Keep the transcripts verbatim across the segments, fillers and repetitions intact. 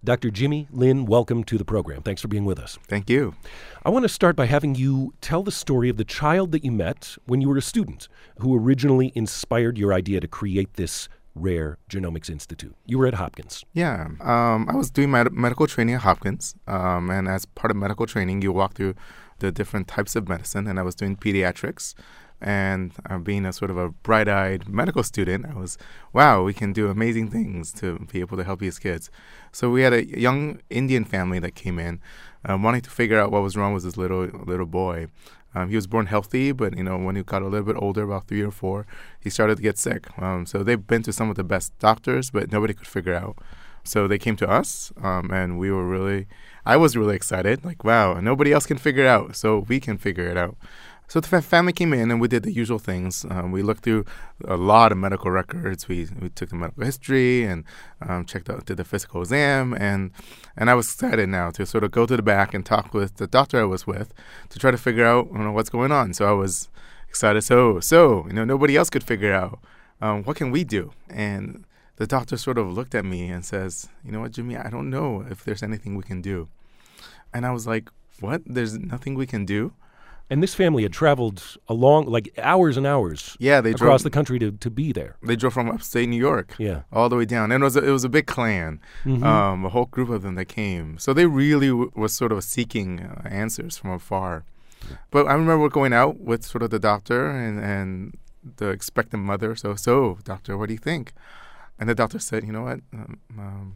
Doctor Jimmy Lin, welcome to the program. Thanks for being with us. Thank you. I want to start by having you tell the story of the child that you met when you were a student who originally inspired your idea to create this Rare Genomics Institute. You were at Hopkins. Yeah. Um, I was doing my medical training at Hopkins. Um, and as part of medical training, you walk through the different types of medicine. And I was doing pediatrics. And uh, being a sort of a bright-eyed medical student, I was, wow, we can do amazing things to be able to help these kids. So we had a young Indian family that came in, um, wanting to figure out what was wrong with this little little boy. Um, he was born healthy, but you know, when he got a little bit older, about three or four, he started to get sick. Um, so they've been to some of the best doctors, but nobody could figure out. So they came to us, um, and we were really, I was really excited. Like, wow, nobody else can figure it out, so we can figure it out. So the family came in, and we did the usual things. Um, we looked through a lot of medical records. We we took the medical history and um, checked out, did the physical exam, and and I was excited now to sort of go to the back and talk with the doctor I was with to try to figure out you know what's going on. So I was excited. So so you know nobody else could figure out um, what can we do. And the doctor sort of looked at me and says, you know what, Jimmy, I don't know if there's anything we can do. And I was like, what? There's nothing we can do? And this family had traveled along, like hours and hours yeah, they across drove, the country to, to be there. They drove from upstate New York yeah. all the way down. And it was a, it was a big clan, mm-hmm. um, a whole group of them that came. So they really w- was sort of seeking uh, answers from afar. Yeah. But I remember going out with sort of the doctor and, and the expectant mother. So, so, doctor, what do you think? And the doctor said, you know what, um, um,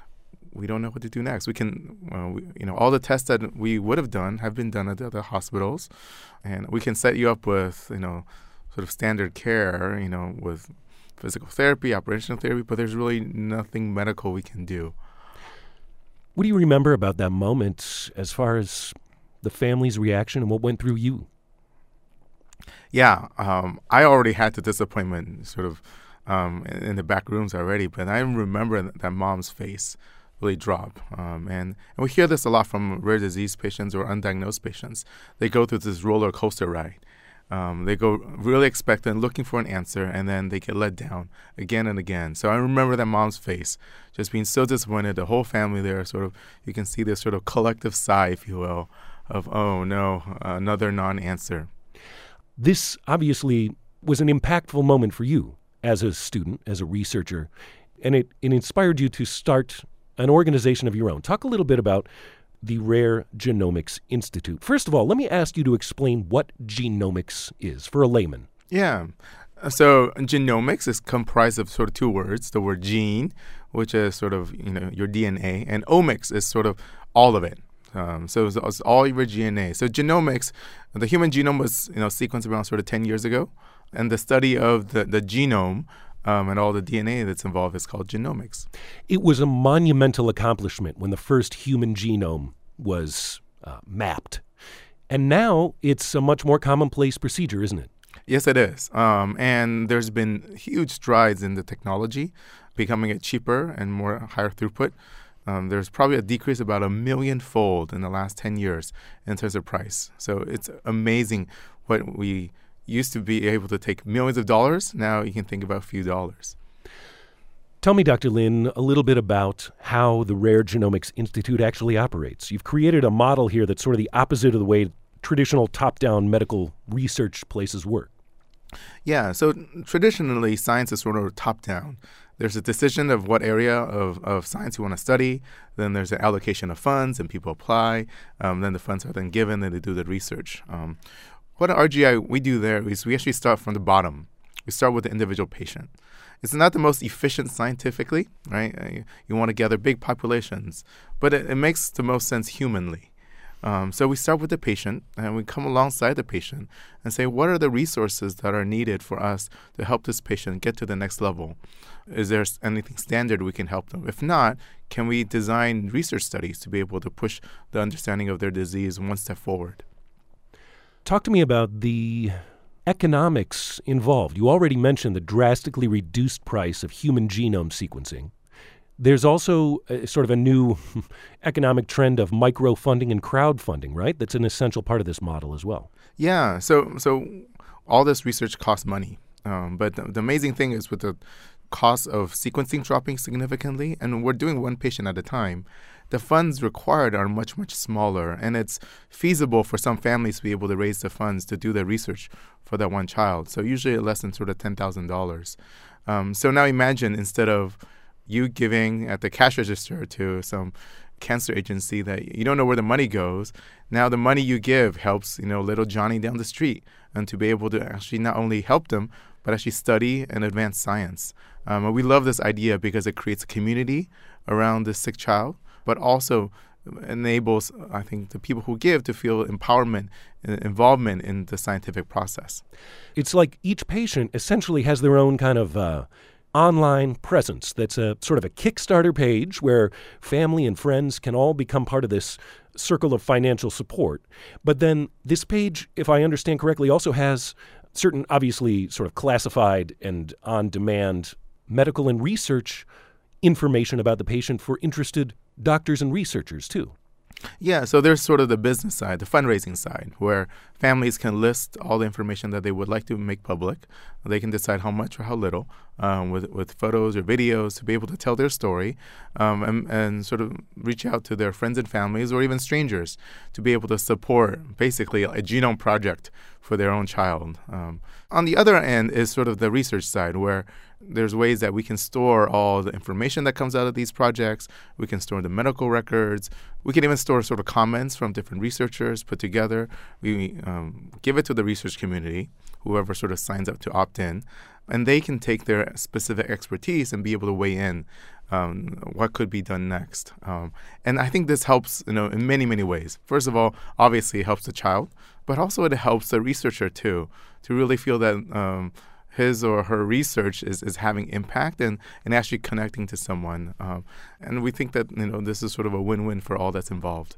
we don't know what to do next. We can, uh, we, you know, all the tests that we would have done have been done at the other hospitals, and we can set you up with, you know, sort of standard care, you know, with physical therapy, operational therapy, but there's really nothing medical we can do. What do you remember about that moment as far as the family's reaction and what went through you? Yeah, um, I already had the disappointment sort of um, in, in the back rooms already, but I remember that, that mom's face really drop. Um, and, and we hear this a lot from rare disease patients or undiagnosed patients. They go through this roller coaster ride. Um, they go really expectant, looking for an answer, and then they get let down again and again. So I remember that mom's face just being so disappointed. The whole family there, sort of, you can see this sort of collective sigh, if you will, of, oh no, another non-answer. This obviously was an impactful moment for you as a student, as a researcher, and it, it inspired you to start an organization of your own. Talk a little bit about the Rare Genomics Institute. First of all, let me ask you to explain what genomics is for a layman. Yeah. So genomics is comprised of sort of two words, the word gene, which is sort of, you know, your D N A, and omics is sort of all of it. Um, so it's, it's all your D N A. So genomics, the human genome was, you know, sequenced around sort of ten years ago, and the study of the, the genome Um, and all the D N A that's involved is called genomics. It was a monumental accomplishment when the first human genome was uh, mapped. And now it's a much more commonplace procedure, isn't it? Yes, it is. Um, and there's been huge strides in the technology, becoming it cheaper and more higher throughput. Um, there's probably a decrease about a million fold in the last ten years in terms of price. So it's amazing what we used to be able to take millions of dollars. Now you can think about a few dollars. Tell me, Doctor Lin, a little bit about how the Rare Genomics Institute actually operates. You've created a model here that's sort of the opposite of the way traditional top-down medical research places work. Yeah, so traditionally, science is sort of top-down. There's a decision of what area of, of science you want to study. Then there's an allocation of funds, and people apply. Um, then the funds are then given, and they do the research. Um, What at R G I we do there is we actually start from the bottom. We start with the individual patient. It's not the most efficient scientifically, right? You, you want to gather big populations, but it, it makes the most sense humanly. Um, so we start with the patient, and we come alongside the patient and say, what are the resources that are needed for us to help this patient get to the next level? Is there anything standard we can help them? If not, can we design research studies to be able to push the understanding of their disease one step forward? Talk to me about the economics involved. You already mentioned the drastically reduced price of human genome sequencing. There's also a, sort of a new economic trend of microfunding and crowdfunding, right? That's an essential part of this model as well. Yeah. So so all this research costs money. Um, but the, the amazing thing is with the cost of sequencing dropping significantly, and we're doing one patient at a time, the funds required are much, much smaller, and it's feasible for some families to be able to raise the funds to do the research for that one child. So usually less than sort of ten thousand dollars. Um, so now imagine, instead of you giving at the cash register to some cancer agency that you don't know where the money goes, now the money you give helps, you know, little Johnny down the street, and to be able to actually not only help them, but actually study and advance science. Um, and we love this idea because it creates a community around this sick child, but also enables, I think, the people who give to feel empowerment and involvement in the scientific process. It's like each patient essentially has their own kind of uh, online presence that's a sort of a Kickstarter page where family and friends can all become part of this circle of financial support. But then this page, if I understand correctly, also has certain obviously sort of classified and on-demand medical and research information about the patient for interested doctors and researchers too. Yeah, so there's sort of the business side, the fundraising side, where families can list all the information that they would like to make public. They can decide how much or how little, um, with with photos or videos, to be able to tell their story, um, and, and sort of reach out to their friends and families or even strangers to be able to support basically a genome project for their own child. Um, on the other end is sort of the research side, where there's ways that we can store all the information that comes out of these projects. We can store the medical records. We can even store sort of comments from different researchers put together. We um, give it to the research community, whoever sort of signs up to opt in, and they can take their specific expertise and be able to weigh in um, what could be done next. Um, and I think this helps, you know, in many, many ways. First of all, obviously it helps the child, but also it helps the researcher too, to really feel that um, his or her research is, is having impact and, and actually connecting to someone. Um, and we think that, you know, this is sort of a win-win for all that's involved.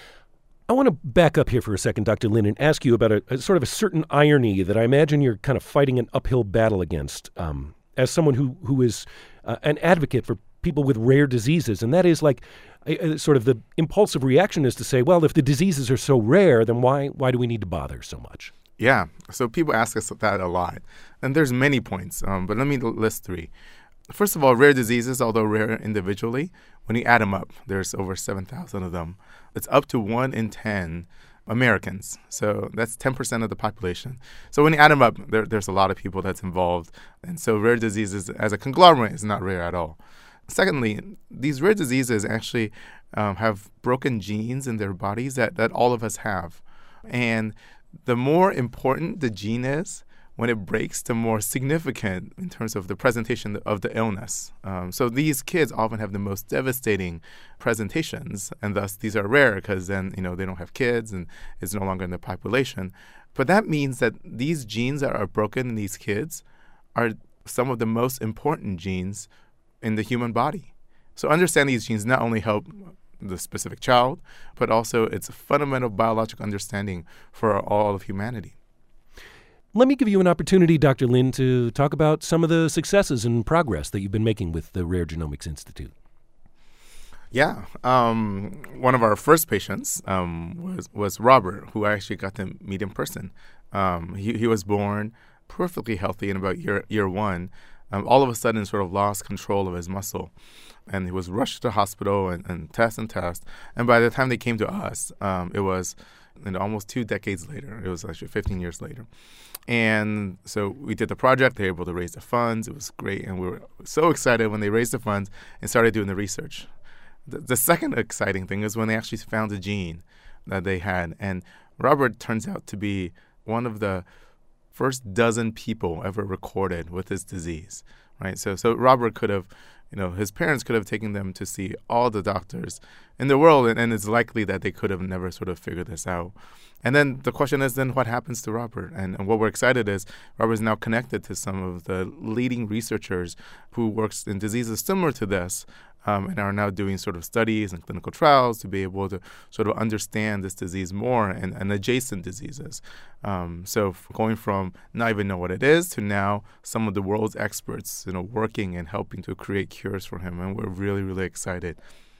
I want to back up here for a second, Doctor Lin, and ask you about a, a sort of a certain irony that I imagine you're kind of fighting an uphill battle against um, as someone who, who is uh, an advocate for people with rare diseases. And that is like a, a sort of the impulsive reaction is to say, well, if the diseases are so rare, then why why do we need to bother so much? Yeah, so people ask us that a lot. And there's many points, um, but let me list three. First of all, rare diseases, although rare individually, when you add them up, there's over seven thousand of them. It's up to one in ten Americans. So that's ten percent of the population. So when you add them up, there, there's a lot of people that's involved. And so rare diseases as a conglomerate is not rare at all. Secondly, these rare diseases actually um, have broken genes in their bodies that, that all of us have. And the more important the gene is, when it breaks, the more significant in terms of the presentation of the illness. Um, so these kids often have the most devastating presentations, and thus these are rare because then, you know, they don't have kids and it's no longer in the population. But that means that these genes that are broken in these kids are some of the most important genes in the human body. So understanding these genes not only help the specific child, but also it's a fundamental biological understanding for all of humanity. Let me give you an opportunity, Doctor Lin, to talk about some of the successes and progress that you've been making with the Rare Genomics Institute. Yeah. Um, one of our first patients um, was, was Robert, who I actually got to meet in person. Um, he, he was born perfectly healthy in about year, year one. Um, all of a sudden sort of lost control of his muscle. And he was rushed to the hospital and, and test and test. And by the time they came to us, um, it was you know, almost two decades later. It was actually fifteen years later. And so we did the project. They were able to raise the funds. It was great. And we were so excited when they raised the funds and started doing the research. The, the second exciting thing is when they actually found a gene that they had. And Robert turns out to be one of the first dozen people ever recorded with this disease, right? So, so Robert could have, you know, his parents could have taken them to see all the doctors in the world, and, and it's likely that they could have never sort of figured this out. And then the question is, then what happens to Robert? And, and what we're excited is Robert is now connected to some of the leading researchers who works in diseases similar to this, Um, and are now doing sort of studies and clinical trials to be able to sort of understand this disease more and, and adjacent diseases. Um, so going from not even know what it is to now some of the world's experts, you know, working and helping to create cures for him. And we're really, really excited.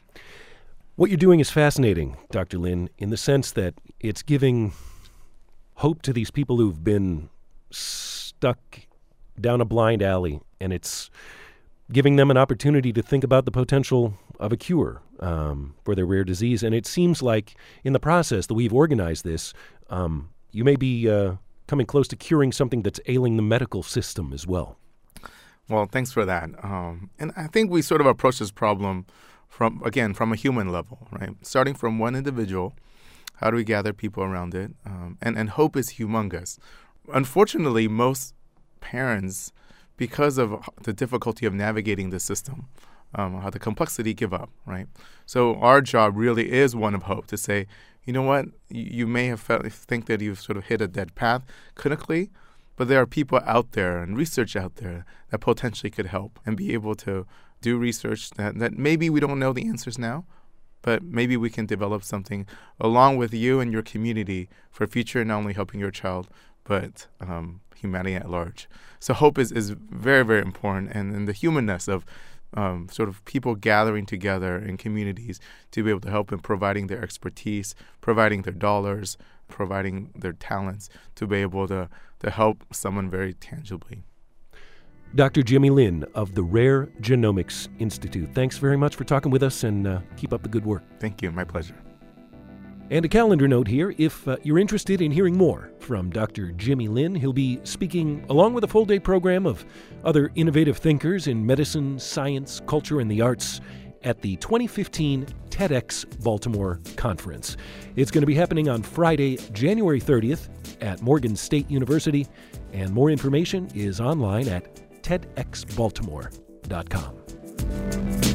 What you're doing is fascinating, Doctor Lin, in the sense that it's giving hope to these people who've been stuck down a blind alley, and it's giving them an opportunity to think about the potential of a cure um, for their rare disease. And it seems like in the process that we've organized this, um, you may be uh, coming close to curing something that's ailing the medical system as well. Well, thanks for that. Um, and I think we sort of approach this problem from, again, from a human level, right? Starting from one individual, how do we gather people around it? Um, and, and hope is humongous. Unfortunately, most parents, because of the difficulty of navigating the system, um, how the complexity, give up, right? So our job really is one of hope, to say, you know what, you, you may have felt, think that you've sort of hit a dead path clinically, but there are people out there and research out there that potentially could help and be able to do research that, that maybe we don't know the answers now, but maybe we can develop something along with you and your community for future, not only helping your child, but um, humanity at large. So hope is, is very, very important, and, and the humanness of um, sort of people gathering together in communities to be able to help in providing their expertise, providing their dollars, providing their talents to be able to, to help someone very tangibly. Doctor Jimmy Lin of the Rare Genomics Institute, thanks very much for talking with us, and uh, keep up the good work. Thank you. My pleasure. And a calendar note here, if uh, you're interested in hearing more from Doctor Jimmy Lin, he'll be speaking along with a full-day program of other innovative thinkers in medicine, science, culture, and the arts at the twenty fifteen TEDx Baltimore Conference. It's going to be happening on Friday, January thirtieth at Morgan State University, and more information is online at ted x baltimore dot com.